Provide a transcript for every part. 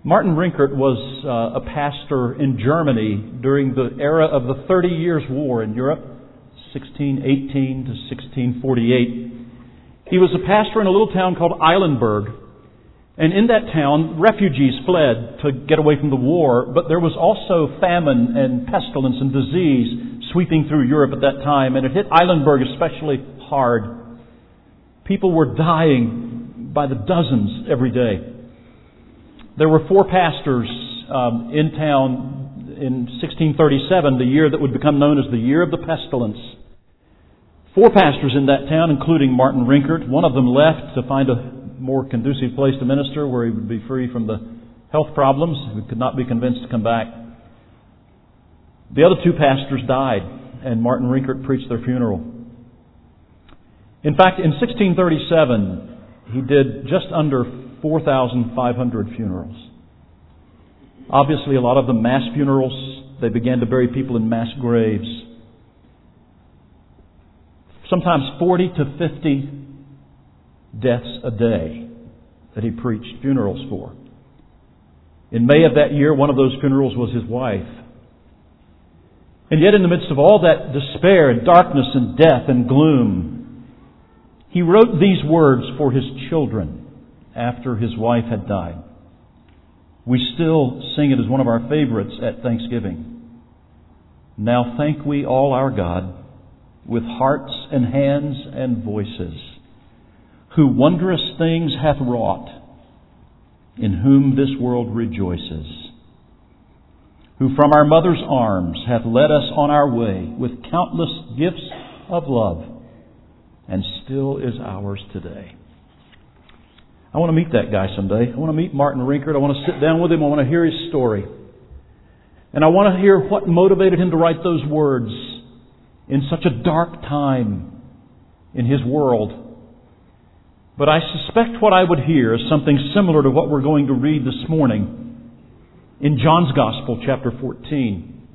Martin Rinkart was a pastor in Germany during the era of the 30 Years' War in Europe, 1618 to 1648. He was a pastor in a little town called Eilenburg. And in that town, refugees fled to get away from the war, but there was also famine and pestilence and disease sweeping through Europe at that time, and it hit Eilenburg especially hard. People were dying by the dozens every day. There were 4 pastors in town in 1637, the year that would become known as the Year of the Pestilence. 4 pastors in that town, including Martin Rinkart. One of them left to find a more conducive place to minister where he would be free from the health problems. He could not be convinced to come back. The other 2 pastors died, and Martin Rinkart preached their funeral. In fact, in 1637, he did just under 4,500 funerals. Obviously, a lot of them mass funerals. They began to bury people in mass graves. Sometimes 40 to 50 deaths a day that he preached funerals for. In May of that year, one of those funerals was his wife. And yet in the midst of all that despair and darkness and death and gloom, he wrote these words for his children after his wife had died. We still sing it as one of our favorites at Thanksgiving. Now thank we all our God with hearts and hands and voices, who wondrous things hath wrought, in whom this world rejoices, who from our mother's arms hath led us on our way with countless gifts of love, and still is ours today. I want to meet that guy someday. I want to meet Martin Rinkart. I want to sit down with him. I want to hear his story. And I want to hear what motivated him to write those words in such a dark time in his world. But I suspect what I would hear is something similar to what we're going to read this morning in John's Gospel, chapter 14.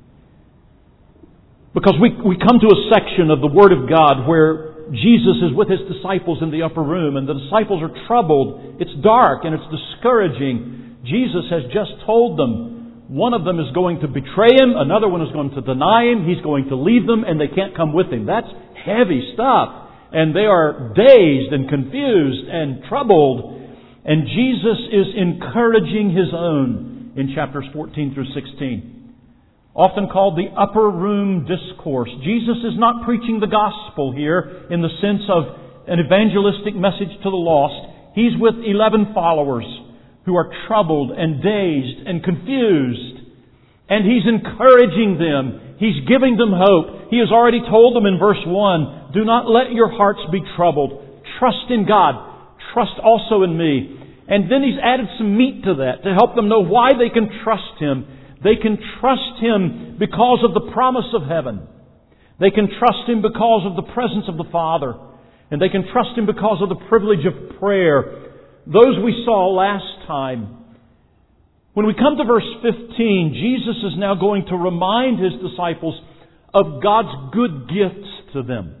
Because we come to a section of the Word of God where Jesus is with His disciples in the upper room, and the disciples are troubled. It's dark and it's discouraging. Jesus has just told them one of them is going to betray Him, another one is going to deny Him, He's going to leave them, and they can't come with Him. That's heavy stuff. And they are dazed and confused and troubled. And Jesus is encouraging His own in chapters 14 through 16. Often called the upper room discourse. Jesus is not preaching the gospel here in the sense of an evangelistic message to the lost. He's with 11 followers who are troubled and dazed and confused. And He's encouraging them. He's giving them hope. He has already told them in verse 1, do not let your hearts be troubled. Trust in God. Trust also in me. And then He's added some meat to that to help them know why they can trust Him. They can trust Him because of the promise of heaven. They can trust Him because of the presence of the Father. And they can trust Him because of the privilege of prayer. Those we saw last time. When we come to verse 15, Jesus is now going to remind His disciples of God's good gifts to them.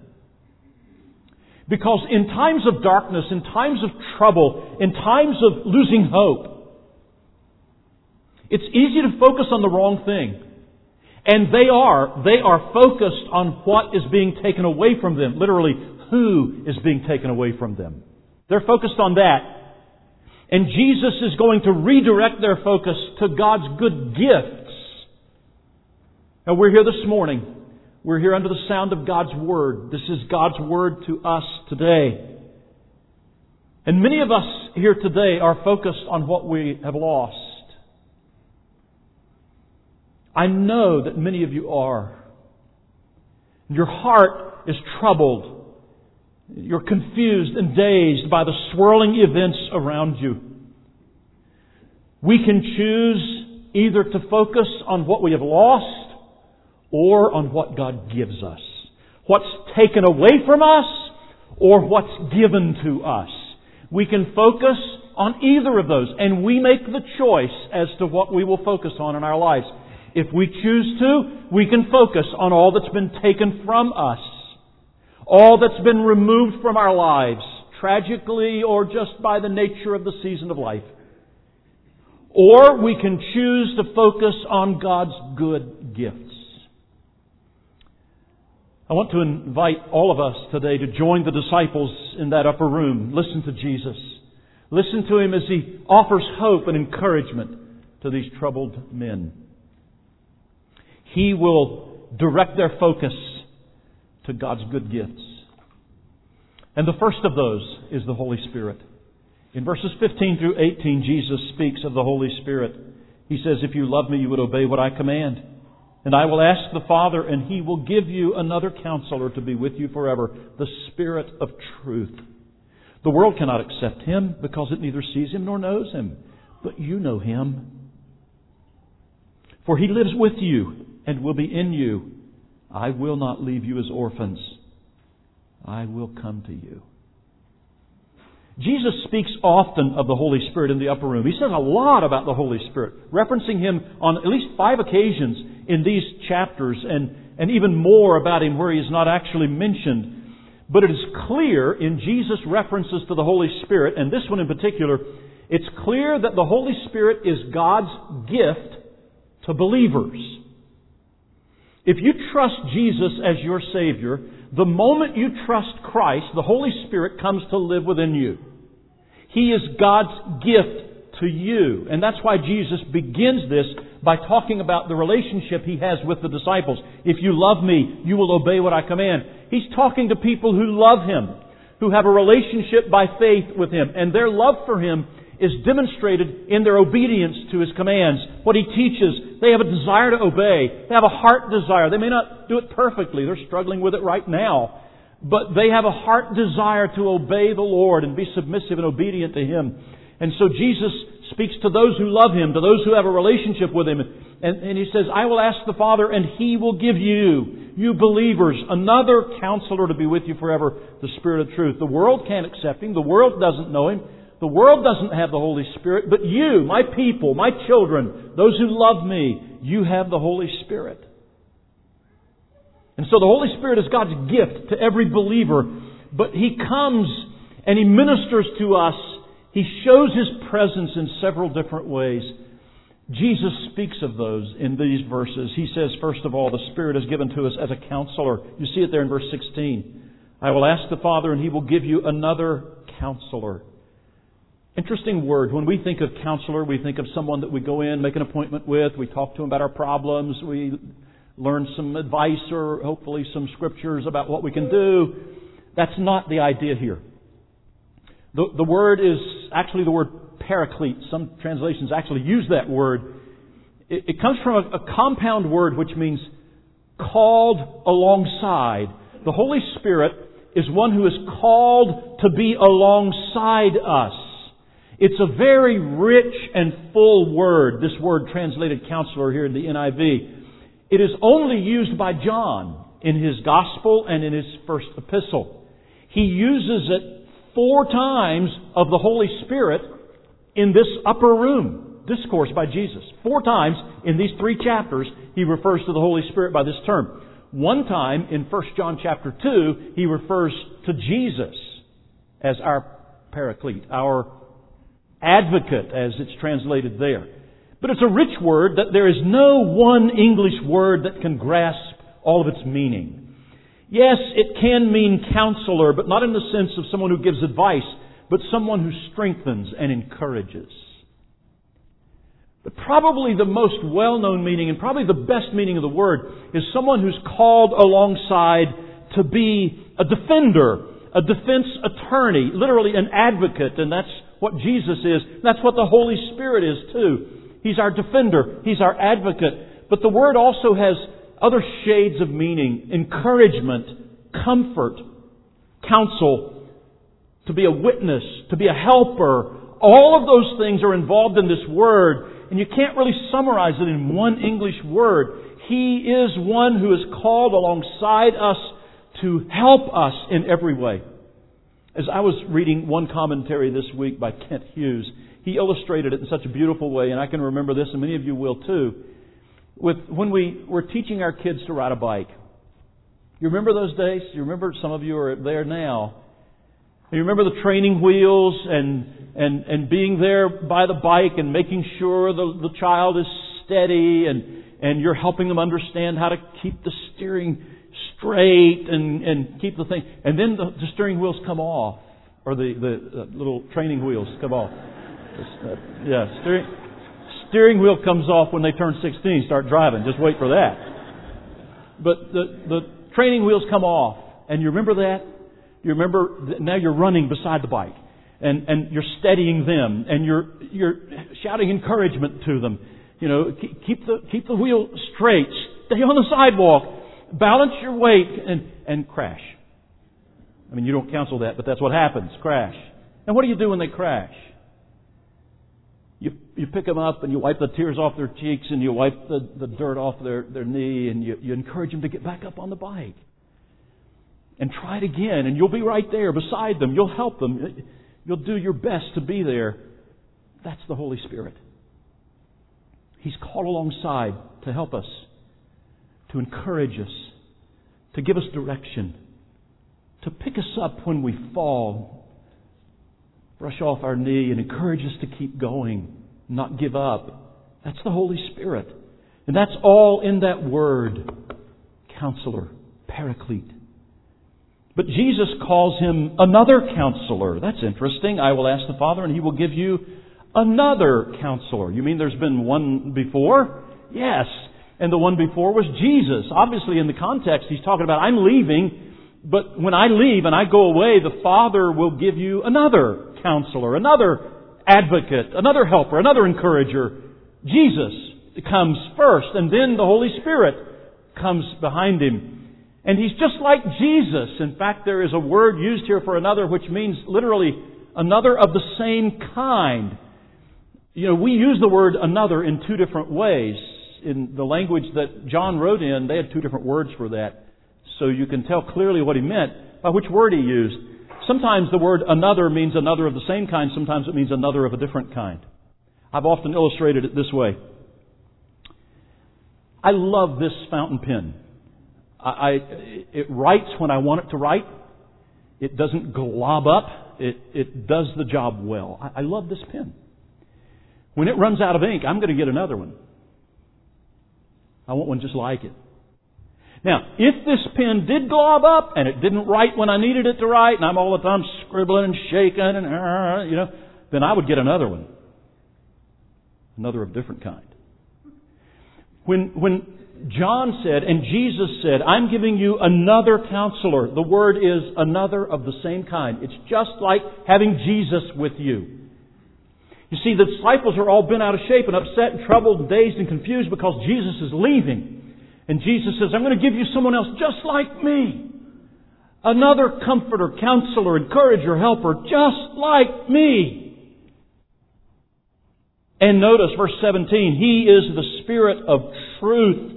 Because in times of darkness, in times of trouble, in times of losing hope, it's easy to focus on the wrong thing. And they are focused on what is being taken away from them. Literally, who is being taken away from them. They're focused on that. And Jesus is going to redirect their focus to God's good gifts. Now we're here this morning. We're here under the sound of God's Word. This is God's Word to us today. And many of us here today are focused on what we have lost. I know that many of you are. Your heart is troubled. You're confused and dazed by the swirling events around you. We can choose either to focus on what we have lost or on what God gives us. What's taken away from us or what's given to us. We can focus on either of those, and we make the choice as to what we will focus on in our lives. If we choose to, we can focus on all that's been taken from us. All that's been removed from our lives, tragically or just by the nature of the season of life. or we can choose to focus on God's good gifts. I want to invite all of us today to join the disciples in that upper room. Listen to Jesus. Listen to Him as He offers hope and encouragement to these troubled men. He will direct their focus to God's good gifts. And the first of those is the Holy Spirit. In verses 15 through 18, Jesus speaks of the Holy Spirit. He says, "If you love me, you would obey what I command. And I will ask the Father, and He will give you another counselor to be with you forever, the Spirit of truth. The world cannot accept Him because it neither sees Him nor knows Him. But you know Him. For He lives with you and will be in you. I will not leave you as orphans. I will come to you." Jesus speaks often of the Holy Spirit in the upper room. He says a lot about the Holy Spirit, referencing Him on at least 5 occasions in these chapters, and even more about Him where He is not actually mentioned. But it is clear in Jesus' references to the Holy Spirit, and this one in particular, it's clear that the Holy Spirit is God's gift to believers. If you trust Jesus as your Savior, the moment you trust Christ, the Holy Spirit comes to live within you. He is God's gift to you. And that's why Jesus begins this by talking about the relationship He has with the disciples. "If you love me, you will obey what I command." He's talking to people who love Him, who have a relationship by faith with Him. And their love for Him is demonstrated in their obedience to His commands. What He teaches, they have a desire to obey. They have a heart desire. They may not do it perfectly. They're struggling with it right now. But they have a heart desire to obey the Lord and be submissive and obedient to Him. And so Jesus speaks to those who love Him, to those who have a relationship with Him. And He says, "I will ask the Father, and He will give you believers, another counselor to be with you forever, the Spirit of truth." The world can't accept Him. The world doesn't know Him. The world doesn't have the Holy Spirit. But you, my people, my children, those who love me, you have the Holy Spirit. And so the Holy Spirit is God's gift to every believer. But He comes and He ministers to us. He shows His presence in several different ways. Jesus speaks of those in these verses. He says, first of all, the Spirit is given to us as a counselor. You see it there in verse 16. "I will ask the Father, and He will give you another counselor." Interesting word. When we think of counselor, we think of someone that we go in, make an appointment with, we talk to them about our problems, we learn some advice or hopefully some scriptures about what we can do. That's not the idea here. The word is actually the word paraclete. Some translations actually use that word. It comes from a compound word which means called alongside. The Holy Spirit is one who is called to be alongside us. It's a very rich and full word, this word translated counselor here in the NIV. It is only used by John in his Gospel and in his first epistle. He uses it 4 times of the Holy Spirit in this upper room discourse by Jesus. 4 times in these 3 chapters He refers to the Holy Spirit by this term. 1 time in 1 John chapter 2 He refers to Jesus as our paraclete, our advocate, as it's translated there. But it's a rich word that there is no one English word that can grasp all of its meaning. Yes, it can mean counselor, but not in the sense of someone who gives advice, but someone who strengthens and encourages. But probably the most well-known meaning, and probably the best meaning of the word, is someone who's called alongside to be a defender, a defense attorney, literally an advocate, and that's what Jesus is. That's what the Holy Spirit is too. He's our defender. He's our advocate. But the word also has other shades of meaning: encouragement, comfort, counsel, to be a witness, to be a helper. All of those things are involved in this word, and you can't really summarize it in one English word. He is one who is called alongside us to help us in every way. As I was reading one commentary this week by Kent Hughes, he illustrated it in such a beautiful way, and I can remember this, and many of you will too, with when we were teaching our kids to ride a bike. You remember those days? You remember, some of you are there now. And you remember the training wheels and being there by the bike and making sure the child is steady and you're helping them understand how to keep the steering straight and keep the thing. And then the steering wheels come off, or the little training wheels come off. Steering wheel comes off when they turn 16, start driving. Just wait for that. But the training wheels come off. And you remember that? You remember now you're running beside the bike. And you're steadying them. And you're shouting encouragement to them. You know, keep the wheel straight. Stay on the sidewalk. Balance your weight and crash. I mean, you don't counsel that, but that's what happens. Crash. And what do you do when they crash? You pick them up and you wipe the tears off their cheeks and you wipe the dirt off their knee and you encourage them to get back up on the bike. And try it again, and you'll be right there beside them. You'll help them. You'll do your best to be there. That's the Holy Spirit. He's called alongside to help us, to encourage us, to give us direction, to pick us up when we fall, brush off our knee and encourage us to keep going, not give up. That's the Holy Spirit. And that's all in that word, Counselor, Paraclete. But Jesus calls Him another Counselor. That's interesting. I will ask the Father and He will give you another Counselor. You mean there's been one before? Yes. And the one before was Jesus. Obviously in the context He's talking about, I'm leaving, but when I leave and I go away, the Father will give you another Counselor, another Advocate, another Helper, another Encourager. Jesus comes first, and then the Holy Spirit comes behind Him. And He's just like Jesus. In fact, there is a word used here for another which means literally another of the same kind. You know, we use the word another in two different ways. In the language that John wrote in, they had two different words for that. So you can tell clearly what he meant by which word he used. Sometimes the word another means another of the same kind. Sometimes it means another of a different kind. I've often illustrated it this way. I love this fountain pen. It writes when I want it to write. It doesn't glob up. It does the job well. I love this pen. When it runs out of ink, I'm going to get another one. I want one just like it. Now, if this pen did glob up and it didn't write when I needed it to write, and I'm all the time scribbling and shaking and then I would get another one. Another of a different kind. When John said, and Jesus said, I'm giving you another Counselor. The word is another of the same kind. It's just like having Jesus with you. You see, the disciples are all bent out of shape and upset and troubled and dazed and confused because Jesus is leaving. And Jesus says, I'm going to give you someone else just like me. Another Comforter, Counselor, Encourager, Helper, just like me. And notice verse 17, He is the Spirit of truth.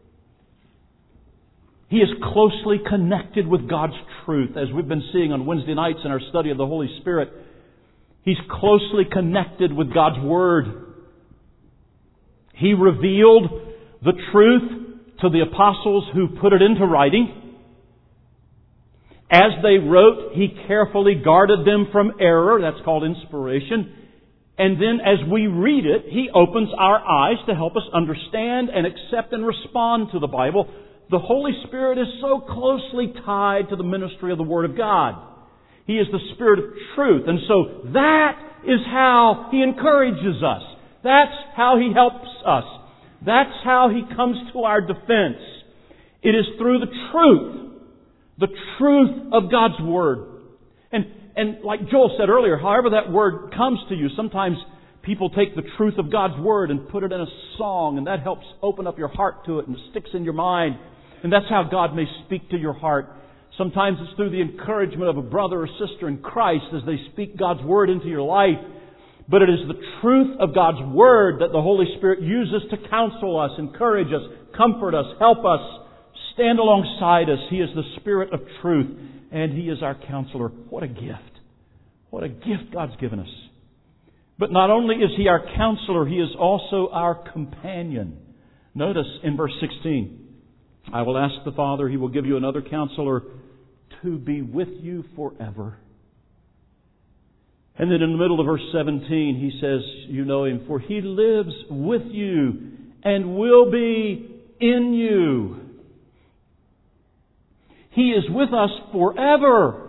He is closely connected with God's truth, as we've been seeing on Wednesday nights in our study of the Holy Spirit. He's closely connected with God's Word. He revealed the truth to the apostles who put it into writing. As they wrote, He carefully guarded them from error. That's called inspiration. And then as we read it, He opens our eyes to help us understand and accept and respond to the Bible. The Holy Spirit is so closely tied to the ministry of the Word of God. He is the Spirit of truth. And so that is how He encourages us. That's how He helps us. That's how He comes to our defense. It is through the truth of God's Word. And like Joel said earlier, however that Word comes to you, sometimes people take the truth of God's Word and put it in a song, and that helps open up your heart to it and sticks in your mind. And that's how God may speak to your heart. Sometimes it's through the encouragement of a brother or sister in Christ as they speak God's Word into your life. But it is the truth of God's Word that the Holy Spirit uses to counsel us, encourage us, comfort us, help us, stand alongside us. He is the Spirit of truth, and He is our counselor. What a gift. What a gift God's given us. But not only is He our counselor, He is also our companion. Notice in verse 16, I will ask the Father, He will give you another counselor to be with you forever. And then in the middle of verse 17, he says, you know Him, for He lives with you and will be in you. He is with us forever.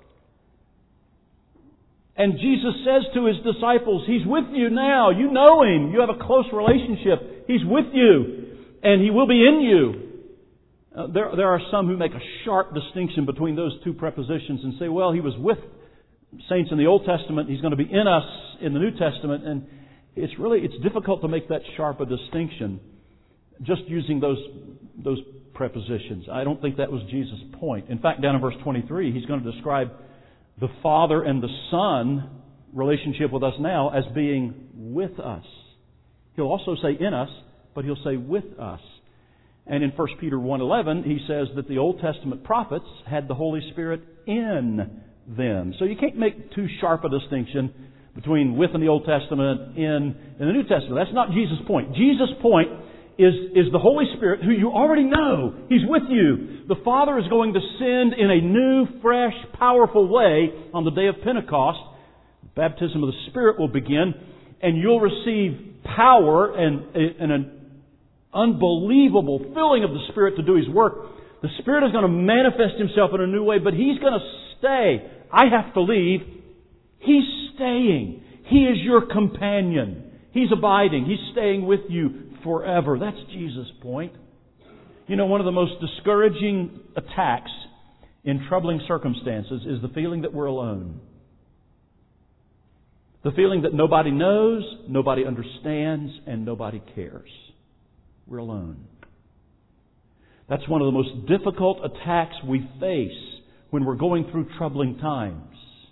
And Jesus says to His disciples, He's with you now. You know Him. You have a close relationship. He's with you. And He will be in you. There are some who make a sharp distinction between those two prepositions and say, well, He was with saints in the Old Testament. He's going to be in us in the New Testament. And it's difficult to make that sharp a distinction just using those prepositions. I don't think that was Jesus' point. In fact, down in verse 23, He's going to describe the Father and the Son relationship with us now as being with us. He'll also say in us, but He'll say with us. And in 1 Peter 1:11, he says that the Old Testament prophets had the Holy Spirit in them. So you can't make too sharp a distinction between with in the Old Testament, in the New Testament. That's not Jesus' point. Jesus' point is the Holy Spirit, who you already know. He's with you. The Father is going to send in a new, fresh, powerful way on the day of Pentecost. Baptism of the Spirit will begin, and you'll receive power and an unbelievable filling of the Spirit to do His work. The Spirit is going to manifest Himself in a new way, but He's going to stay. I have to leave. He's staying. He is your companion. He's abiding. He's staying with you forever. That's Jesus' point. You know, one of the most discouraging attacks in troubling circumstances is the feeling that we're alone. The feeling that nobody knows, nobody understands, and nobody cares. We're alone. That's one of the most difficult attacks we face when we're going through troubling times.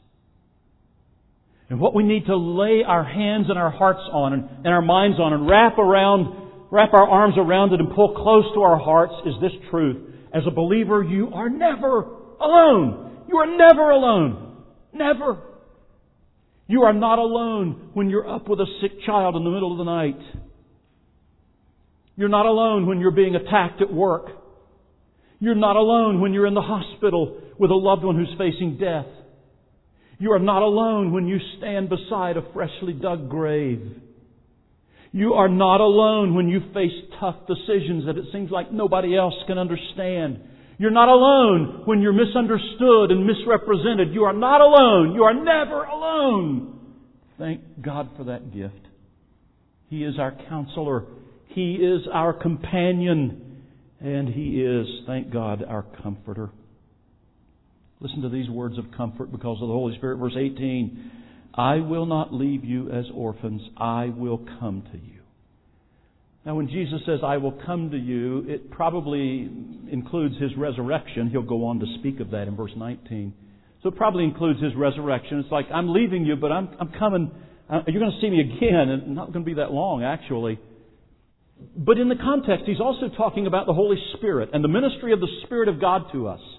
And what we need to lay our hands and our hearts on and our minds on and wrap our arms around it and pull close to our hearts is this truth. As a believer, you are never alone. You are never alone. Never. You are not alone when you're up with a sick child in the middle of the night. You're not alone when you're being attacked at work. You're not alone when you're in the hospital with a loved one who's facing death. You are not alone when you stand beside a freshly dug grave. You are not alone when you face tough decisions that it seems like nobody else can understand. You're not alone when you're misunderstood and misrepresented. You are not alone. You are never alone. Thank God for that gift. He is our counselor. He is our companion. And He is, thank God, our comforter. Listen to these words of comfort because of the Holy Spirit. Verse 18, I will not leave you as orphans. I will come to you. Now when Jesus says, I will come to you, it probably includes His resurrection. He'll go on to speak of that in verse 19. So it probably includes His resurrection. It's like, I'm leaving you, but I'm coming. You're going to see me again. And it's not going to be that long, actually. But in the context, He's also talking about the Holy Spirit and the ministry of the Spirit of God to us.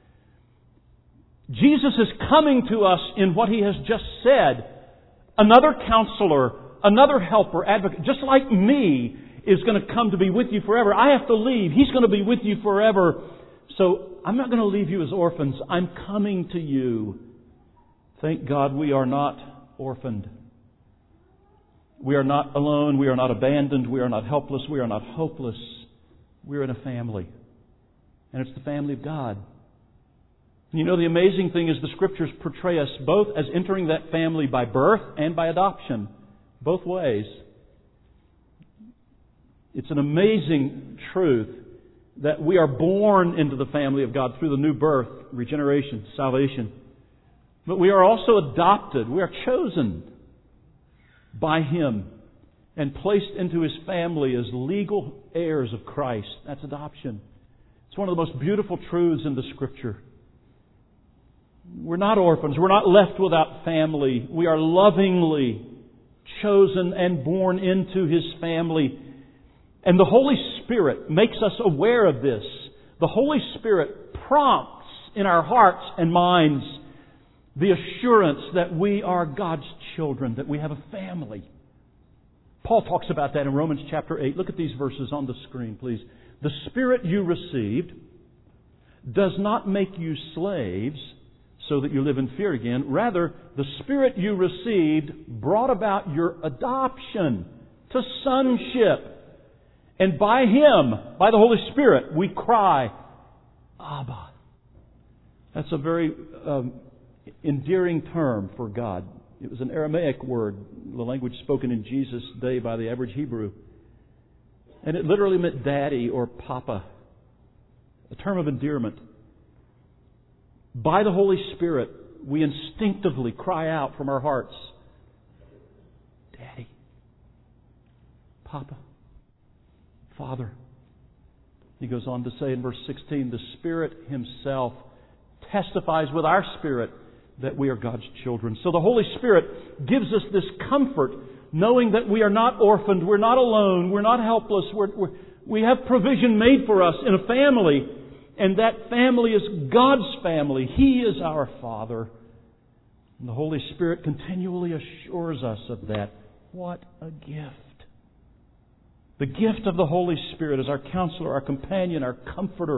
Jesus is coming to us in what He has just said. Another counselor, another helper, advocate, just like me, is going to come to be with you forever. I have to leave. He's going to be with you forever. So I'm not going to leave you as orphans. I'm coming to you. Thank God we are not orphaned. We are not alone. We are not abandoned. We are not helpless. We are not hopeless. We're in a family. And it's the family of God. And you know, the amazing thing is the Scriptures portray us both as entering that family by birth and by adoption. Both ways. It's an amazing truth that we are born into the family of God through the new birth, regeneration, salvation. But we are also adopted. We are chosen by Him and placed into His family as legal heirs of Christ. That's adoption. It's one of the most beautiful truths in the Scripture. We're not orphans. We're not left without family. We are lovingly chosen and born into His family. And the Holy Spirit makes us aware of this. The Holy Spirit prompts in our hearts and minds the assurance that we are God's children, that we have a family. Paul talks about that in Romans chapter 8. Look at these verses on the screen, please. The Spirit you received does not make you slaves, so that you live in fear again. Rather, the Spirit you received brought about your adoption to sonship. And by Him, by the Holy Spirit, we cry, Abba. That's a very endearing term for God. It was an Aramaic word, the language spoken in Jesus' day by the average Hebrew. And it literally meant daddy or papa, a term of endearment. By the Holy Spirit, we instinctively cry out from our hearts, Daddy, Papa, Father. He goes on to say in verse 16, the Spirit Himself testifies with our spirit that we are God's children. So the Holy Spirit gives us this comfort, knowing that we are not orphaned, we're not alone, we're not helpless, we have provision made for us in a family, and that family is God's family. He is our Father. And the Holy Spirit continually assures us of that. What a gift. The gift of the Holy Spirit as our counselor, our companion, our comforter.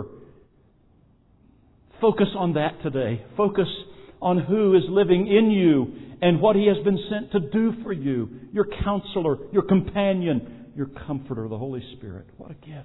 Focus on that today. Focus on who is living in you and what He has been sent to do for you. Your counselor, your companion, your comforter, the Holy Spirit. What a gift.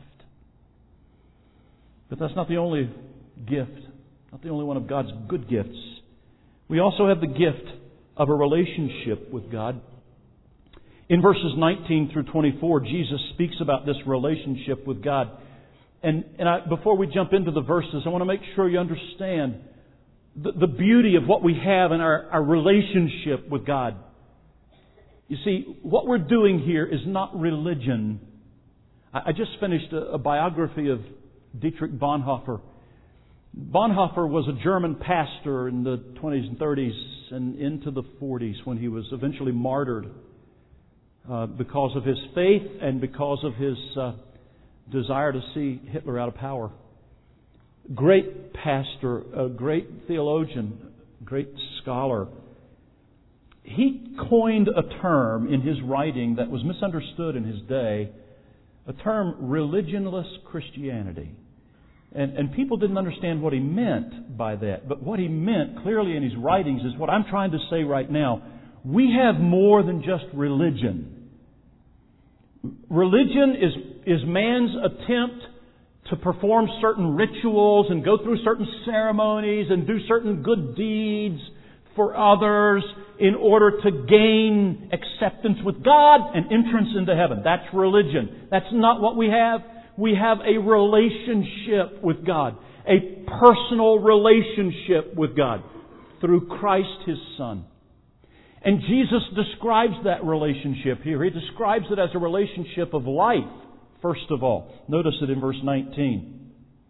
But that's not the only gift, not the only one of God's good gifts. We also have the gift of a relationship with God. In verses 19 through 24, Jesus speaks about this relationship with God. And before we jump into the verses, I want to make sure you understand the beauty of what we have in our relationship with God. You see, what we're doing here is not religion. I just finished a biography of Dietrich Bonhoeffer. Bonhoeffer was a German pastor in the 20s and 30s and into the 40s when he was eventually martyred because of his faith and because of his desire to see Hitler out of power. Great pastor, a great theologian, great scholar. He coined a term in his writing that was misunderstood in his day, a term, religionless Christianity. And people didn't understand what he meant by that. But what he meant clearly in his writings is what I'm trying to say right now. We have more than just religion. Religion is man's attempt to perform certain rituals and go through certain ceremonies and do certain good deeds for others in order to gain acceptance with God and entrance into heaven. That's religion. That's not what we have. We have a relationship with God, a personal relationship with God through Christ His Son. And Jesus describes that relationship here. He describes it as a relationship of life, first of all. Notice it in verse 19.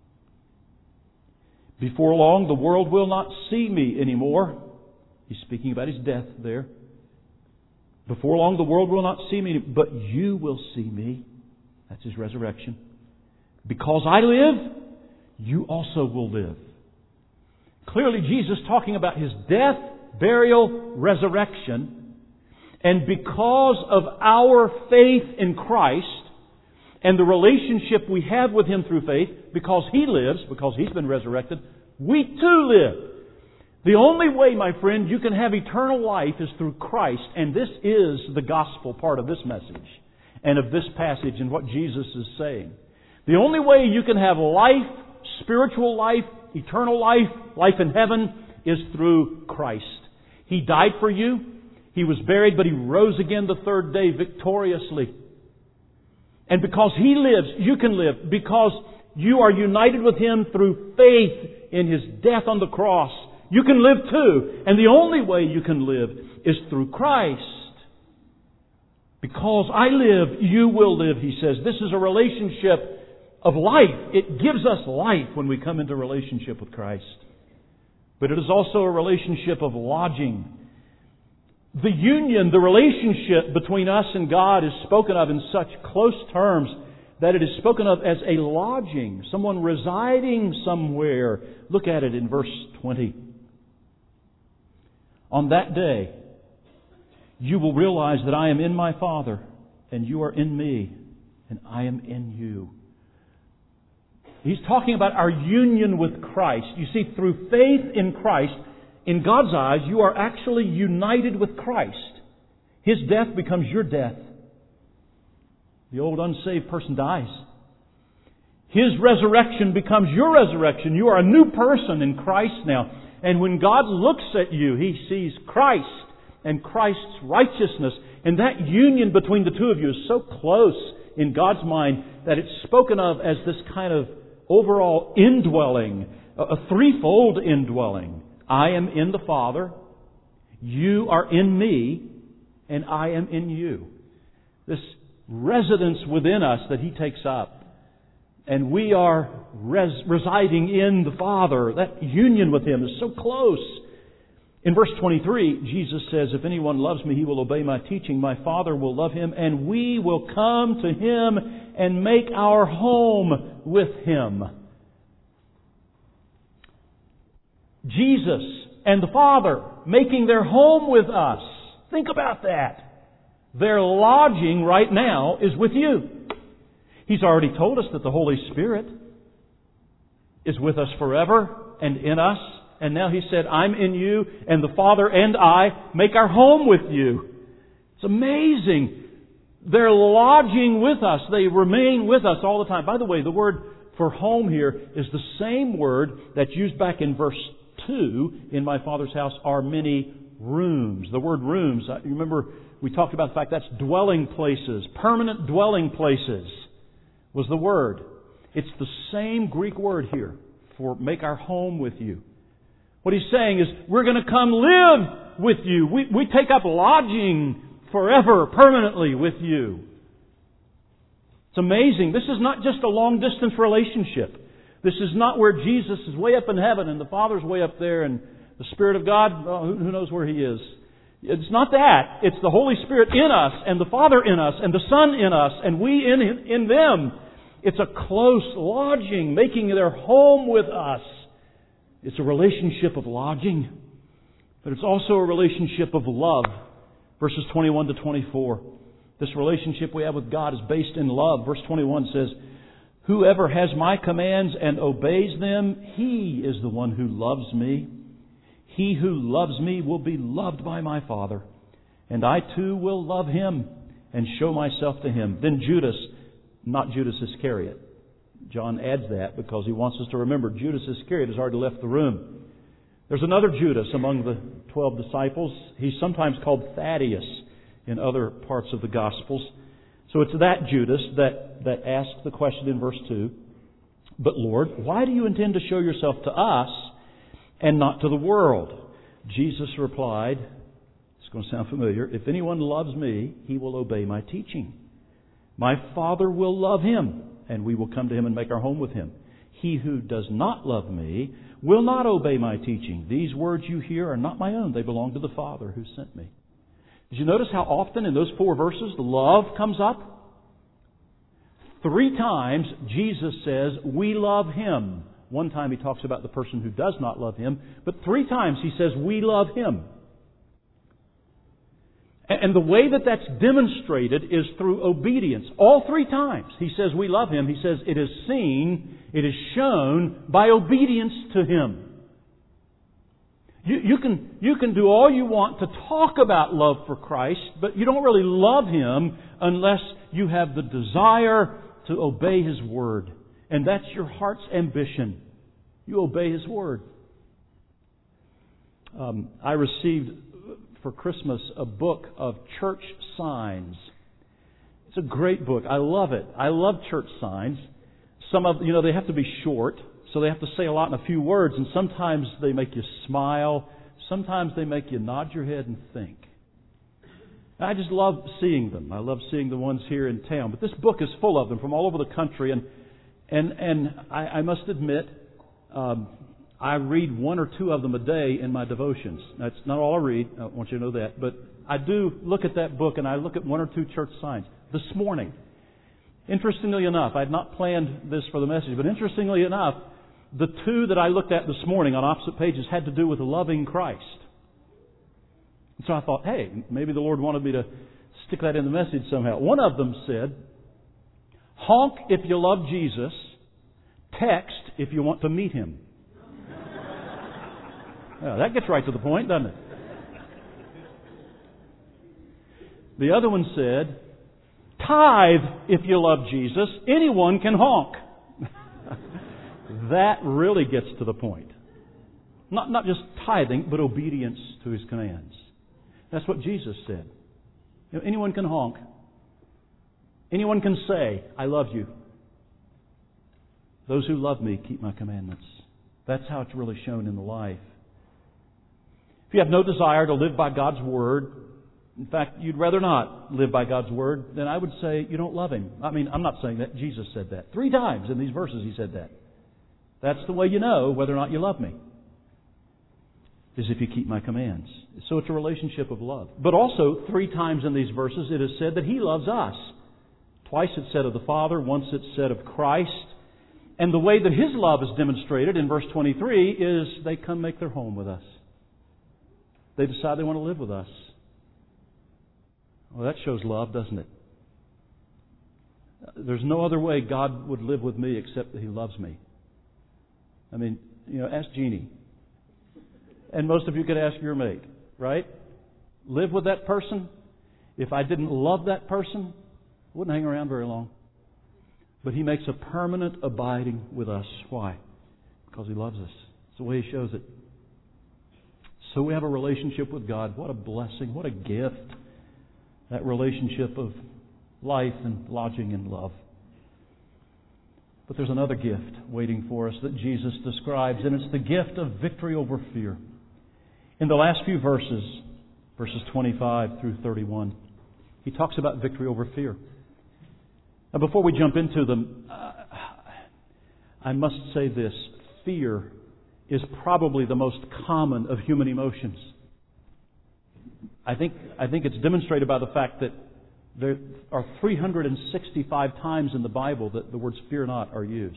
Before long, the world will not see me anymore. He's speaking about His death there. Before long, the world will not see me, but you will see me. That's His resurrection. Because I live, you also will live. Clearly, Jesus is talking about His death, burial, resurrection. And because of our faith in Christ and the relationship we have with Him through faith, because He lives, because He's been resurrected, we too live. The only way, my friend, you can have eternal life is through Christ. And this is the gospel part of this message and of this passage and what Jesus is saying. The only way you can have life, spiritual life, eternal life, life in heaven, is through Christ. He died for you. He was buried, but He rose again the third day victoriously. And because He lives, you can live. Because you are united with Him through faith in His death on the cross, you can live too. And the only way you can live is through Christ. Because I live, you will live, He says. This is a relationship of life. It gives us life when we come into relationship with Christ. But it is also a relationship of lodging. The union, the relationship between us and God is spoken of in such close terms that it is spoken of as a lodging, someone residing somewhere. Look at it in verse 20. On that day, you will realize that I am in my Father, and you are in me, and I am in you. He's talking about our union with Christ. You see, through faith in Christ, In God's eyes, you are actually united with Christ. His death becomes your death. The old unsaved person dies. His resurrection becomes your resurrection. You are a new person in Christ now. And when God looks at you, He sees Christ and Christ's righteousness. And that union between the two of you is so close in God's mind that it's spoken of as this kind of overall indwelling, a threefold indwelling. I am in the Father, you are in me, and I am in you. This residence within us that He takes up. And we are residing in the Father. That union with Him is so close. In verse 23, Jesus says, if anyone loves me, he will obey my teaching. My Father will love him, and we will come to him and make our home with him. Jesus and the Father making their home with us. Think about that. Their lodging right now is with you. He's already told us that the Holy Spirit is with us forever and in us. And now He said, I'm in you, and the Father and I make our home with you. It's amazing. They're lodging with us. They remain with us all the time. By the way, the word for home here is the same word that's used back in verse 2. In my Father's house are many rooms. The word rooms, you remember we talked about the fact that's dwelling places. Permanent dwelling places was the word. It's the same Greek word here for make our home with you. What He's saying is, we're going to come live with you. We take up lodging forever, permanently with you. It's amazing. This is not just a long-distance relationship. This is not where Jesus is way up in heaven and the Father's way up there and the Spirit of God, who knows where He is. It's not that. It's the Holy Spirit in us and the Father in us and the Son in us and we in them. It's a close lodging, making their home with us. It's a relationship of lodging, but it's also a relationship of love. Verses 21 to 24. This relationship we have with God is based in love. Verse 21 says, whoever has my commands and obeys them, he is the one who loves me. He who loves me will be loved by my Father, and I too will love him and show myself to him. Then Judas, not Judas Iscariot. John adds that because he wants us to remember Judas Iscariot has already left the room. There's another Judas among the 12 disciples. He's sometimes called Thaddeus in other parts of the Gospels. So it's that Judas that asks the question in verse 2. But Lord, why do you intend to show yourself to us and not to the world? Jesus replied, it's going to sound familiar, if anyone loves me, he will obey my teaching. My Father will love him, and we will come to him and make our home with him. He who does not love me will not obey my teaching. These words you hear are not my own. They belong to the Father who sent me. Did you notice how often in those 4 verses the love comes up? 3 times Jesus says, we love him. One time He talks about the person who does not love him, but 3 times He says, we love him. And the way that that's demonstrated is through obedience. All 3 times He says we love Him. He says it is seen, it is shown by obedience to Him. You can do all you want to talk about love for Christ, but you don't really love Him unless you have the desire to obey His Word. And that's your heart's ambition. You obey His Word. I received for Christmas a book of church signs. It's a great book. I love it. I love church signs. Some of, they have to be short, so they have to say a lot in a few words, and sometimes they make you smile. Sometimes they make you nod your head and think. I just love seeing them. I love seeing the ones here in town. But this book is full of them from all over the country, and I must admit, I read 1 or 2 of them a day in my devotions. That's not all I read. I want you to know that. But I do look at that book and I look at 1 or 2 church signs. This morning, interestingly enough, I had not planned this for the message, but interestingly enough, the 2 that I looked at this morning on opposite pages had to do with loving Christ. And so I thought, hey, maybe the Lord wanted me to stick that in the message somehow. One of them said, honk if you love Jesus, text if you want to meet Him. Well, that gets right to the point, doesn't it? The other one said, tithe if you love Jesus. Anyone can honk. That really gets to the point. Not just tithing, but obedience to His commands. That's what Jesus said. You know, anyone can honk. Anyone can say, I love you. Those who love me keep my commandments. That's how it's really shown in the life. If you have no desire to live by God's Word, in fact, you'd rather not live by God's Word, then I would say you don't love Him. I mean, I'm not saying that. Jesus said that. 3 times in these verses He said that. That's the way you know whether or not you love me, is if you keep my commands. So it's a relationship of love. But also, 3 times in these verses it is said that He loves us. Twice it's said of the Father, once it's said of Christ. And the way that His love is demonstrated in verse 23 is they come make their home with us. They decide they want to live with us. Well, that shows love, doesn't it? There's no other way God would live with me except that He loves me. I mean, ask Jeannie. And most of you could ask your mate, right? Live with that person. If I didn't love that person, I wouldn't hang around very long. But He makes a permanent abiding with us. Why? Because He loves us. It's the way He shows it. So we have a relationship with God. What a blessing. What a gift. That relationship of life and lodging and love. But there's another gift waiting for us that Jesus describes, and it's the gift of victory over fear. In the last few verses 25 through 31, He talks about victory over fear. Now, before we jump into them, I must say this. Fear is probably the most common of human emotions. I think it's demonstrated by the fact that there are 365 times in the Bible that the words fear not are used.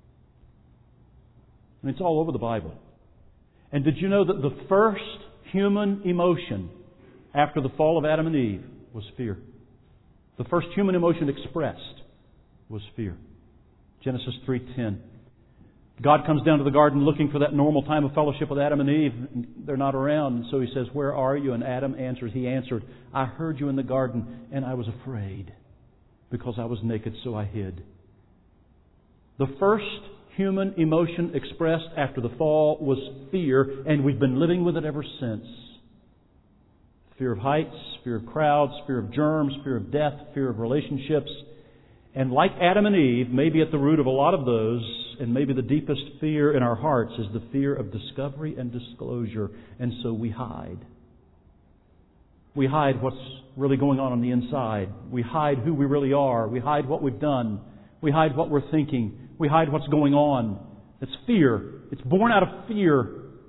And it's all over the Bible. And did you know that the first human emotion after the fall of Adam and Eve was fear? The first human emotion expressed was fear. Genesis 3:10. God comes down to the garden looking for that normal time of fellowship with Adam and Eve. And they're not around. And so He says, where are you? And Adam answers. He answered, I heard you in the garden and I was afraid because I was naked, so I hid. The first human emotion expressed after the fall was fear, and we've been living with it ever since. Fear of heights, fear of crowds, fear of germs, fear of death, fear of relationships. And like Adam and Eve, maybe at the root of a lot of those, and maybe the deepest fear in our hearts is the fear of discovery and disclosure. And so we hide. We hide what's really going on the inside. We hide who we really are. We hide what we've done. We hide what we're thinking. We hide what's going on. It's fear. It's born out of fear.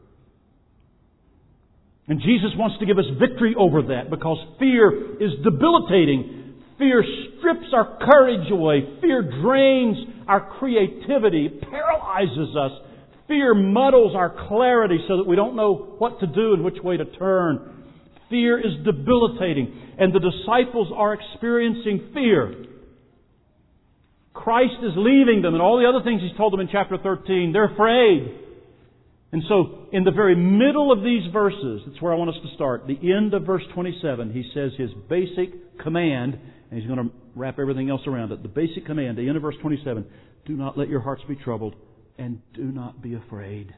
And Jesus wants to give us victory over that because fear is debilitating. Fear strips our courage away. Fear drains our creativity, paralyzes us. Fear muddles our clarity so that we don't know what to do and which way to turn. Fear is debilitating. And the disciples are experiencing fear. Christ is leaving them and all the other things He's told them in chapter 13. They're afraid. And so, in the very middle of these verses, that's where I want us to start. The end of verse 27, He says His basic command, and He's going to wrap everything else around it. The basic command, the end of verse 27, do not let your hearts be troubled, and do not be afraid.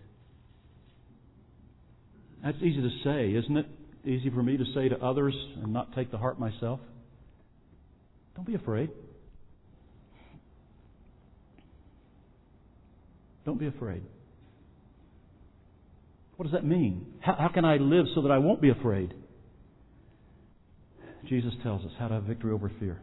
That's easy to say, isn't it? Easy for me to say to others and not take the heart myself. Don't be afraid. Don't be afraid. What does that mean? How can I live so that I won't be afraid? Jesus tells us how to have victory over fear.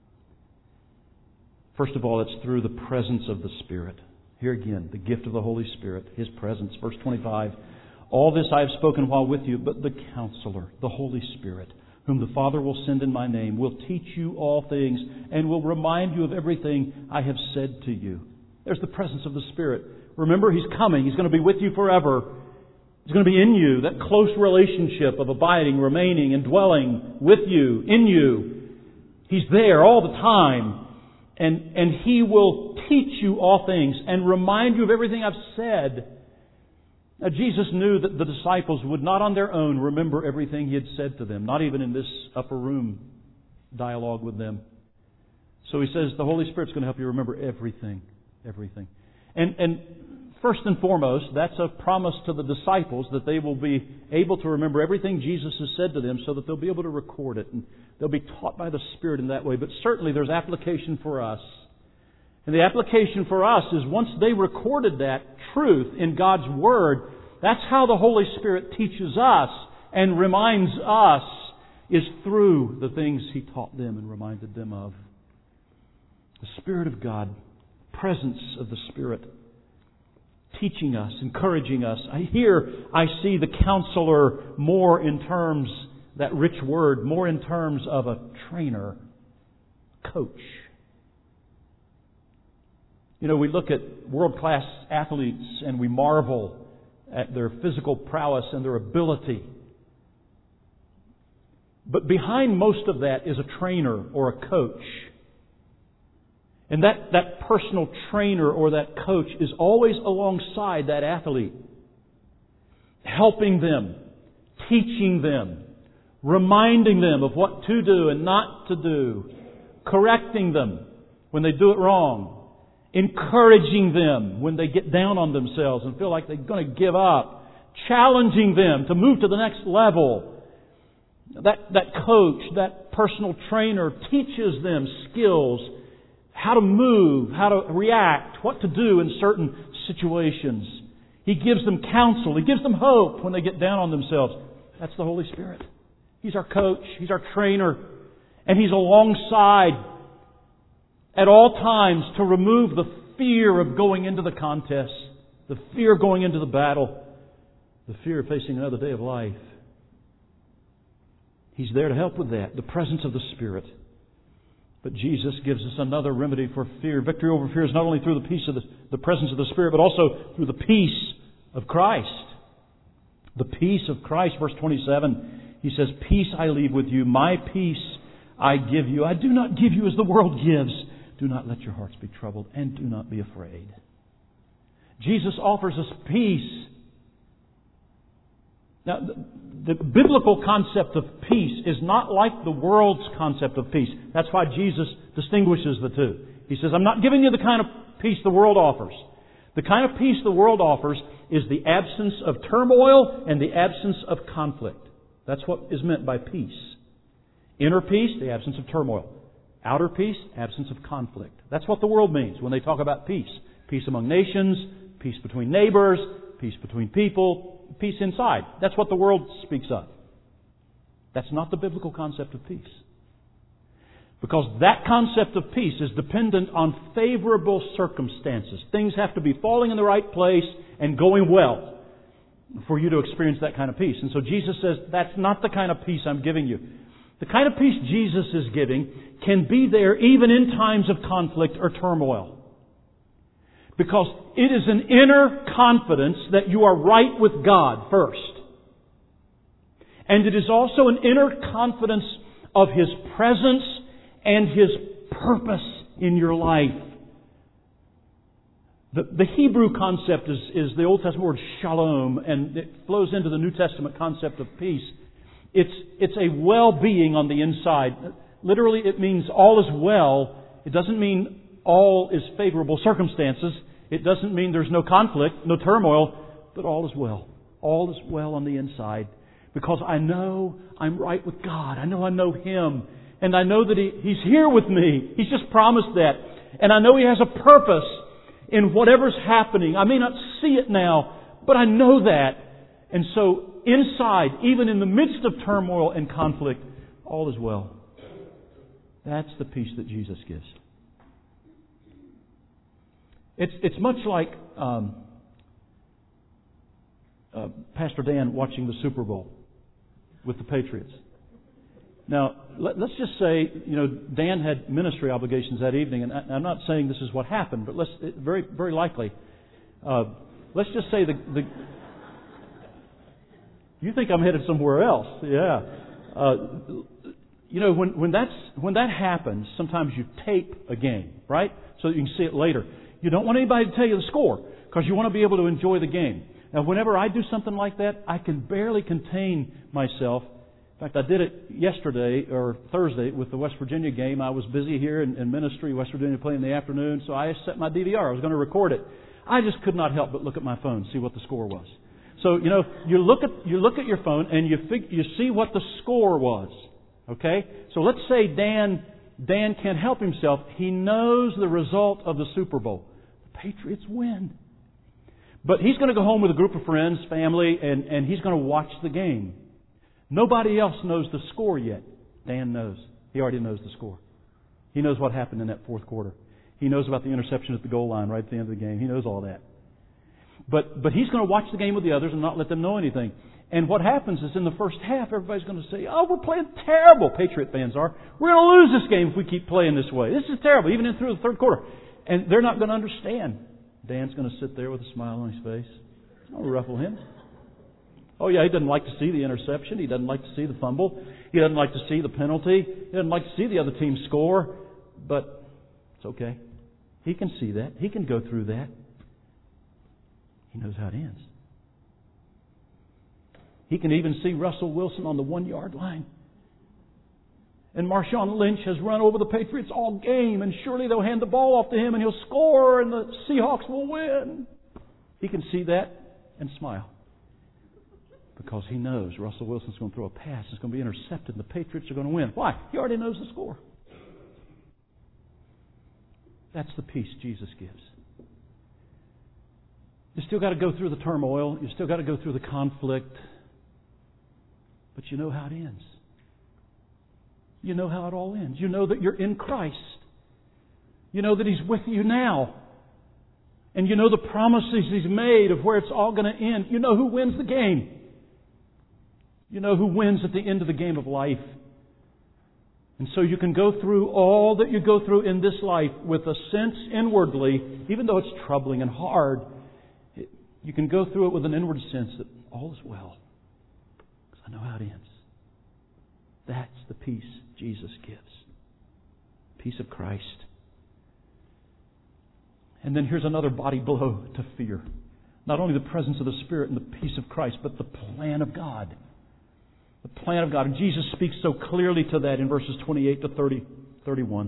First of all, it's through the presence of the Spirit. Here again, the gift of the Holy Spirit, His presence. Verse 25, all this I have spoken while with you, but the Counselor, the Holy Spirit, whom the Father will send in my name, will teach you all things and will remind you of everything I have said to you. There's the presence of the Spirit. Remember, He's coming. He's going to be with you forever. He's going to be in you, that close relationship of abiding, remaining, and dwelling with you, in you. He's there all the time. And He will teach you all things and remind you of everything I've said. Now, Jesus knew that the disciples would not on their own remember everything He had said to them, not even in this upper room dialogue with them. So He says the Holy Spirit's going to help you remember everything. Everything. And first and foremost, that's a promise to the disciples that they will be able to remember everything Jesus has said to them so that they'll be able to record it. And they'll be taught by the Spirit in that way. But certainly there's application for us. And the application for us is once they recorded that truth in God's Word, that's how the Holy Spirit teaches us and reminds us, is through the things He taught them and reminded them of. The Spirit of God, presence of the Spirit, teaching us, encouraging us. I see the counselor more in terms, that rich word, more in terms of a trainer, coach. You know, we look at world-class athletes and we marvel at their physical prowess and their ability. But behind most of that is a trainer or a coach. And that personal trainer or that coach is always alongside that athlete, helping them, teaching them, reminding them of what to do and not to do, correcting them when they do it wrong, encouraging them when they get down on themselves and feel like they're going to give up, challenging them to move to the next level. That coach, that personal trainer teaches them skills, how to move, how to react, what to do in certain situations. He gives them counsel. He gives them hope when they get down on themselves. That's the Holy Spirit. He's our coach. He's our trainer. And He's alongside at all times to remove the fear of going into the contest, the fear of going into the battle, the fear of facing another day of life. He's there to help with that, the presence of the Spirit. But Jesus gives us another remedy for fear. Victory over fear is not only through the peace of the presence of the Spirit, but also through the peace of Christ. The peace of Christ, verse 27, He says, "Peace I leave with you, my peace I give you. I do not give you as the world gives. Do not let your hearts be troubled, and do not be afraid." Jesus offers us peace. Now, the biblical concept of peace is not like the world's concept of peace. That's why Jesus distinguishes the two. He says, I'm not giving you the kind of peace the world offers. The kind of peace the world offers is the absence of turmoil and the absence of conflict. That's what is meant by peace. Inner peace, the absence of turmoil. Outer peace, absence of conflict. That's what the world means when they talk about peace. Peace among nations, peace between neighbors, peace between people, peace inside. That's what the world speaks of. That's not the biblical concept of peace. Because that concept of peace is dependent on favorable circumstances. Things have to be falling in the right place and going well for you to experience that kind of peace. And so Jesus says, that's not the kind of peace I'm giving you. The kind of peace Jesus is giving can be there even in times of conflict or turmoil. Because it is an inner confidence that you are right with God first. And it is also an inner confidence of His presence and His purpose in your life. The Hebrew concept is the Old Testament word shalom, and it flows into the New Testament concept of peace. It's a well-being on the inside. Literally, it means all is well. It doesn't mean all is favorable circumstances. It doesn't mean there's no conflict, no turmoil, but all is well. All is well on the inside. Because I know I'm right with God. I know Him. And I know that He's here with me. He's just promised that. And I know He has a purpose in whatever's happening. I may not see it now, but I know that. And so inside, even in the midst of turmoil and conflict, all is well. That's the peace that Jesus gives. It's much like Pastor Dan watching the Super Bowl with the Patriots. Now, let's just say, Dan had ministry obligations that evening, and I'm not saying this is what happened, but very, very likely. Let's just say you think I'm headed somewhere else, yeah. When that happens, sometimes you tape a game, right? So you can see it later. You don't want anybody to tell you the score because you want to be able to enjoy the game. Now, whenever I do something like that, I can barely contain myself. In fact, I did it yesterday or Thursday with the West Virginia game. I was busy here in ministry. West Virginia played in the afternoon, so I set my DVR. I was going to record it. I just could not help but look at my phone and see what the score was. So, you look at your phone and you see what the score was. Okay? So let's say Dan can't help himself. He knows the result of the Super Bowl. The Patriots win. But he's going to go home with a group of friends, family, and he's going to watch the game. Nobody else knows the score yet. Dan knows. He already knows the score. He knows what happened in that fourth quarter. He knows about the interception at the goal line right at the end of the game. He knows all that. But he's going to watch the game with the others and not let them know anything. And what happens is in the first half, everybody's going to say, "Oh, we're playing terrible." Patriot fans are. "We're going to lose this game if we keep playing this way. This is terrible," even in through the third quarter. And they're not going to understand. Dan's going to sit there with a smile on his face. It's not going to ruffle him. Oh, yeah, he doesn't like to see the interception. He doesn't like to see the fumble. He doesn't like to see the penalty. He doesn't like to see the other team score. But it's okay. He can see that. He can go through that. He knows how it ends. He can even see Russell Wilson on the 1-yard line. And Marshawn Lynch has run over the Patriots all game, and surely they'll hand the ball off to him and he'll score and the Seahawks will win. He can see that and smile. Because he knows Russell Wilson's going to throw a pass. It's going to be intercepted and the Patriots are going to win. Why? He already knows the score. That's the peace Jesus gives. You still got to go through the turmoil. You still got to go through the conflict. But you know how it ends. You know how it all ends. You know that you're in Christ. You know that He's with you now. And you know the promises He's made of where it's all going to end. You know who wins the game. You know who wins at the end of the game of life. And so you can go through all that you go through in this life with a sense inwardly, even though it's troubling and hard, you can go through it with an inward sense that all is well. Because I know how it ends. That's the peace Jesus gives. Peace of Christ. And then here's another body blow to fear. Not only the presence of the Spirit and the peace of Christ, but the plan of God. The plan of God. And Jesus speaks so clearly to that in verses 28 to 31.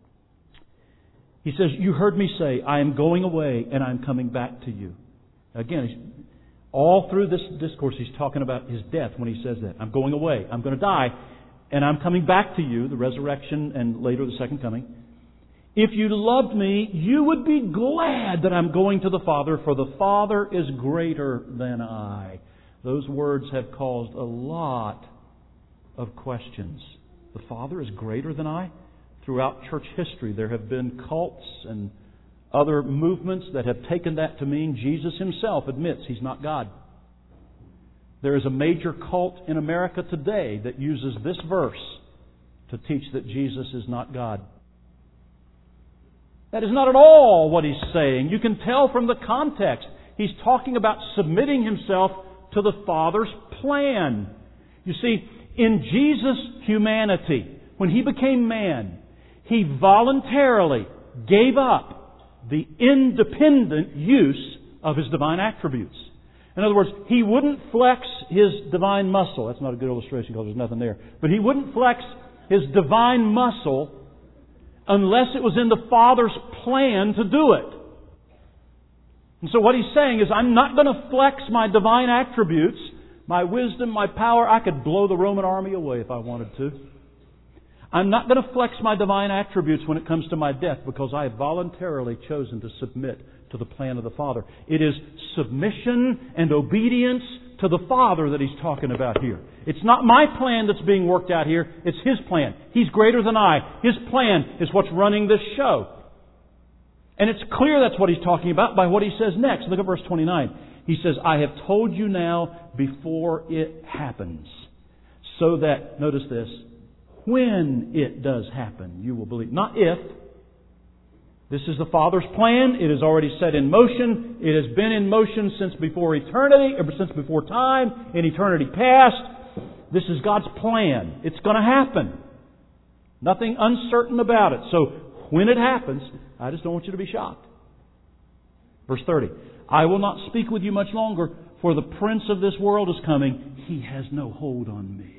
He says, "You heard me say, I am going away and I'm coming back to you." Again, all through this discourse, He's talking about His death when He says that. I'm going away. I'm going to die. And I'm coming back to you, the resurrection and later the second coming. "If you loved me, you would be glad that I'm going to the Father, for the Father is greater than I." Those words have caused a lot of questions. The Father is greater than I? Throughout church history, there have been cults and other movements that have taken that to mean Jesus Himself admits He's not God. There is a major cult in America today that uses this verse to teach that Jesus is not God. That is not at all what He's saying. You can tell from the context. He's talking about submitting Himself to the Father's plan. You see, in Jesus' humanity, when He became man, He voluntarily gave up the independent use of His divine attributes. In other words, He wouldn't flex His divine muscle. That's not a good illustration because there's nothing there. But He wouldn't flex His divine muscle unless it was in the Father's plan to do it. And so what He's saying is, I'm not going to flex my divine attributes, my wisdom, my power. I could blow the Roman army away if I wanted to. I'm not going to flex my divine attributes when it comes to my death because I have voluntarily chosen to submit to the plan of the Father. It is submission and obedience to the Father that He's talking about here. It's not my plan that's being worked out here. It's His plan. He's greater than I. His plan is what's running this show. And it's clear that's what He's talking about by what He says next. Look at verse 29. He says, "I have told you now before it happens, so that," notice this, "when it does happen, you will believe." Not if. This is the Father's plan. It is already set in motion. It has been in motion since before eternity, or since before time, in eternity past. This is God's plan. It's going to happen. Nothing uncertain about it. So when it happens, I just don't want you to be shocked. Verse 30. "I will not speak with you much longer, for the prince of this world is coming. He has no hold on me.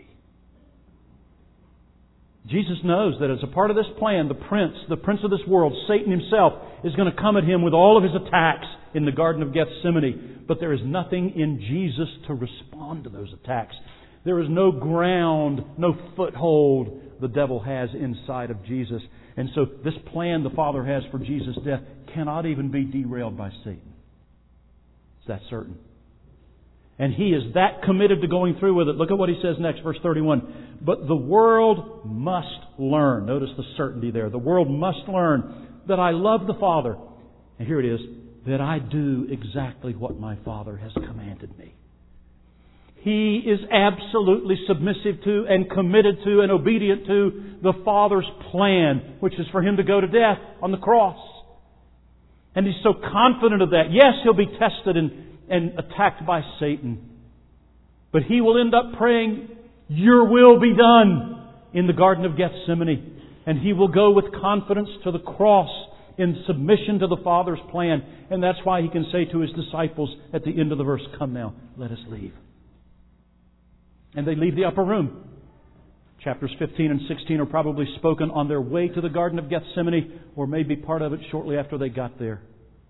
Jesus knows that as a part of this plan, the prince of this world, Satan himself, is going to come at him with all of his attacks in the Garden of Gethsemane. But there is nothing in Jesus to respond to those attacks. There is no ground, no foothold the devil has inside of Jesus. And so this plan the Father has for Jesus' death cannot even be derailed by Satan. It's that certain. And He is that committed to going through with it. Look at what He says next, verse 31. But the world must learn. Notice the certainty there. The world must learn that I love the Father. And here it is. That I do exactly what my Father has commanded me. He is absolutely submissive to and committed to and obedient to the Father's plan, which is for Him to go to death on the cross. And He's so confident of that. Yes, He'll be tested and attacked by Satan. But He will end up praying, Your will be done, in the Garden of Gethsemane. And He will go with confidence to the cross in submission to the Father's plan. And that's why He can say to His disciples at the end of the verse, Come now, let us leave. And they leave the upper room. Chapters 15 and 16 are probably spoken on their way to the Garden of Gethsemane, or maybe part of it shortly after they got there.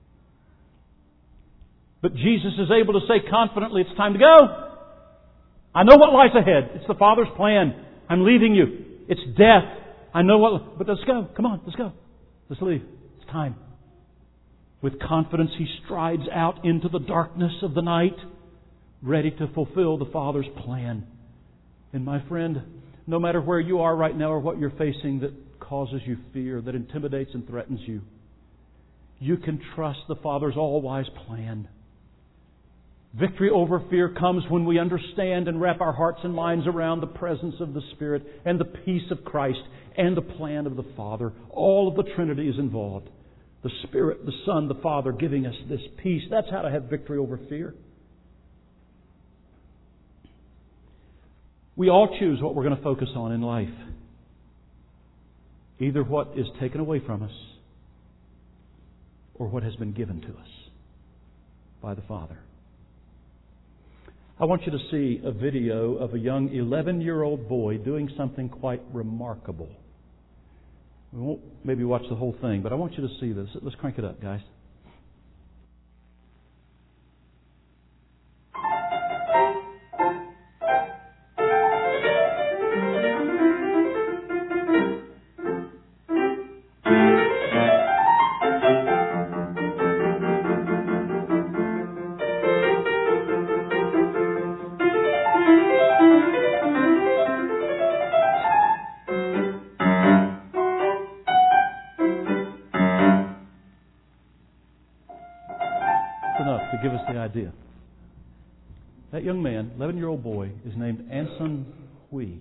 But Jesus is able to say confidently, it's time to go. I know what lies ahead. It's the Father's plan. I'm leaving you. It's death. I know what... But let's go. Come on, let's go. Let's leave. It's time. With confidence, He strides out into the darkness of the night, ready to fulfill the Father's plan. And my friend, no matter where you are right now or what you're facing that causes you fear, that intimidates and threatens you, you can trust the Father's all-wise plan. Victory over fear comes when we understand and wrap our hearts and minds around the presence of the Spirit and the peace of Christ and the plan of the Father. All of the Trinity is involved. The Spirit, the Son, the Father giving us this peace. That's how to have victory over fear. We all choose what we're going to focus on in life. Either what is taken away from us or what has been given to us by the Father. I want you to see a video of a young 11-year-old boy doing something quite remarkable. We won't maybe watch the whole thing, but I want you to see this. Let's crank it up, guys. Enough to give us the idea. That young man, 11-year-old boy, is named Anson Hui.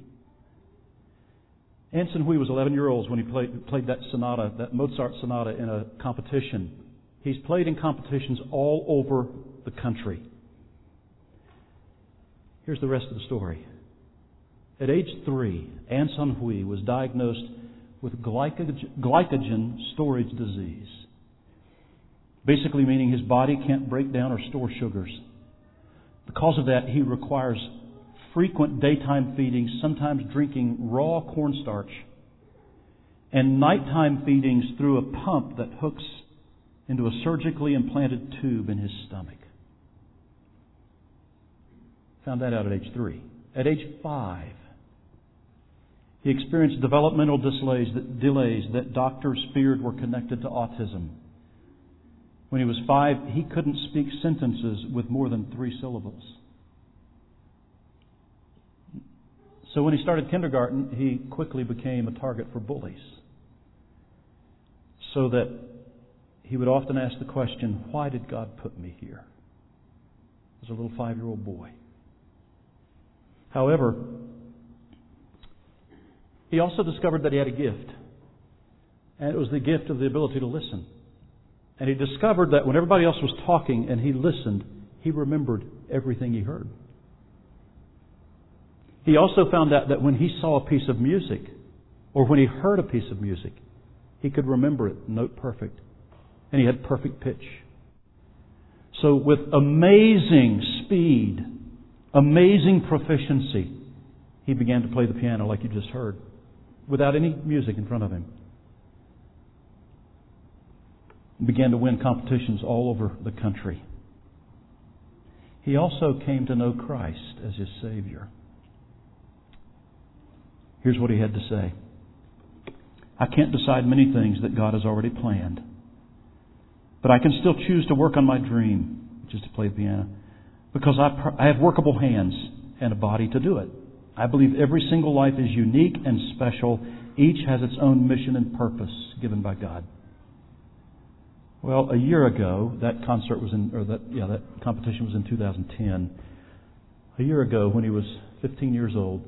Anson Hui was 11 years old when he played that sonata, that Mozart sonata, in a competition. He's played in competitions all over the country. Here's the rest of the story. At age 3, Anson Hui was diagnosed with glycogen storage disease. Basically meaning his body can't break down or store sugars. Because of that, he requires frequent daytime feedings, sometimes drinking raw cornstarch, and nighttime feedings through a pump that hooks into a surgically implanted tube in his stomach. Found that out at age 3. At age 5, he experienced developmental delays that doctors feared were connected to autism. When he was 5, he couldn't speak sentences with more than 3 syllables. So when he started kindergarten, he quickly became a target for bullies. So that he would often ask the question, why did God put me here? As a little 5-year-old boy. However, he also discovered that he had a gift. And it was the gift of the ability to listen. And he discovered that when everybody else was talking and he listened, he remembered everything he heard. He also found out that when he saw a piece of music, or when he heard a piece of music, he could remember it note perfect. And he had perfect pitch. So with amazing speed, amazing proficiency, he began to play the piano like you just heard, without any music in front of him. He began to win competitions all over the country. He also came to know Christ as his Savior. Here's what he had to say. I can't decide many things that God has already planned, but I can still choose to work on my dream, which is to play the piano, because I have workable hands and a body to do it. I believe every single life is unique and special. Each has its own mission and purpose given by God. Well, a year ago, that competition was in 2010. A year ago, when he was 15 years old,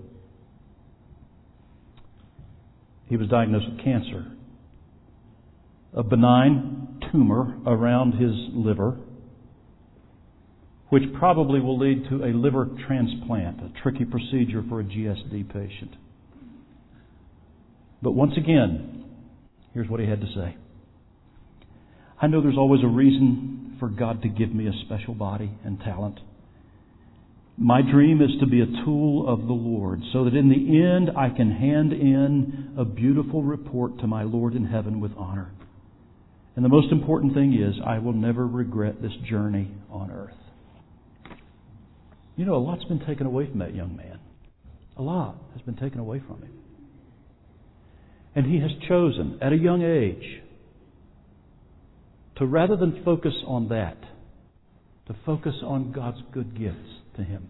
he was diagnosed with cancer. A benign tumor around his liver, which probably will lead to a liver transplant, a tricky procedure for a GSD patient. But once again, here's what he had to say. I know there's always a reason for God to give me a special body and talent. My dream is to be a tool of the Lord, so that in the end I can hand in a beautiful report to my Lord in heaven with honor. And the most important thing is, I will never regret this journey on earth. You know, a lot's been taken away from that young man. A lot has been taken away from him. And he has chosen, at a young age, to rather than focus on that, to focus on God's good gifts to him.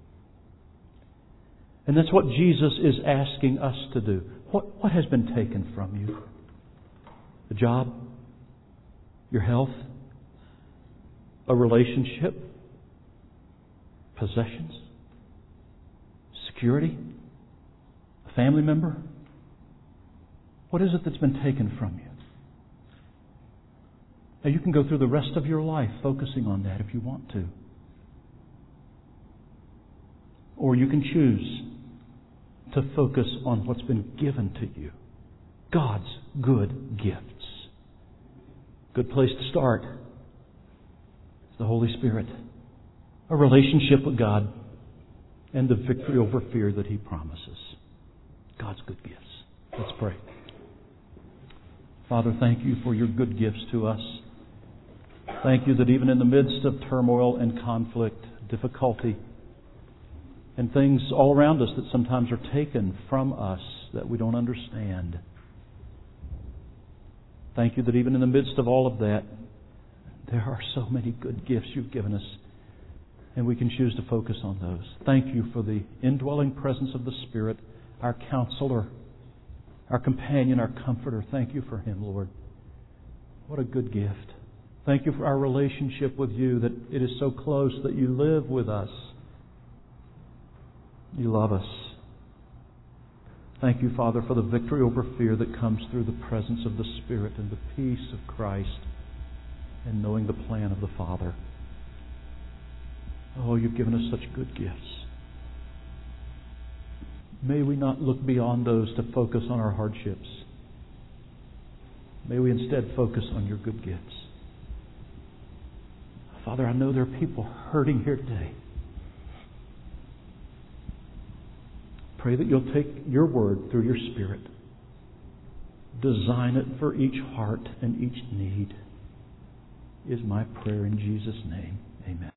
And that's what Jesus is asking us to do. What has been taken from you? A job? Your health? A relationship? Possessions? Security? A family member? What is it that's been taken from you? Now, you can go through the rest of your life focusing on that if you want to. Or you can choose to focus on what's been given to you. God's good gifts. Good place to start is the Holy Spirit. A relationship with God and the victory over fear that He promises. God's good gifts. Let's pray. Father, thank you for your good gifts to us. Thank you that even in the midst of turmoil and conflict, difficulty, and things all around us that sometimes are taken from us that we don't understand, thank you that even in the midst of all of that, there are so many good gifts you've given us, and we can choose to focus on those. Thank you for the indwelling presence of the Spirit, our counselor, our companion, our comforter. Thank you for Him, Lord. What a good gift. Thank you for our relationship with you, that it is so close that you live with us. You love us. Thank you, Father, for the victory over fear that comes through the presence of the Spirit and the peace of Christ and knowing the plan of the Father. Oh, you've given us such good gifts. May we not look beyond those to focus on our hardships. May we instead focus on your good gifts. Father, I know there are people hurting here today. Pray that you'll take your word through your Spirit. Design it for each heart and each need, is my prayer in Jesus' name. Amen.